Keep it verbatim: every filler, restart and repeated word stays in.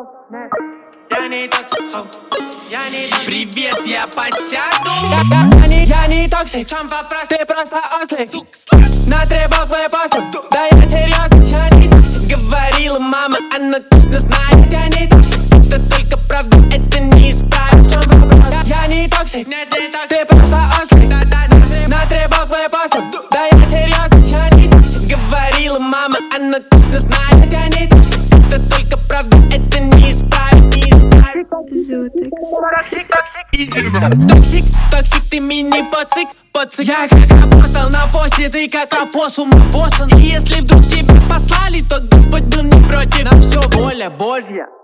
Я не токсик, я не токсик. Привет, я подсяду. Я, я, не, я не токсик, в чем вопрос? Ты просто ослик. На три буквы после. Да я серьезно, я не токсик. Говорила мама, она точно знает. Я не токсик, это только правда, это не исправить. В чем вопрос? Я, я не токсик, нет, не токсик. Ты просто ослик. На три буквы после. Да я серьезно, я не токсик. Говорила мама, она точно знает. Я не токсик, это только правда, это не исправить. Токсик, токсик, ты мини-поцик, поцик. Я как апостол на посте, ты как апостол на Бостон. И если вдруг тебя послали, то Господь был не против. На все воля Божья.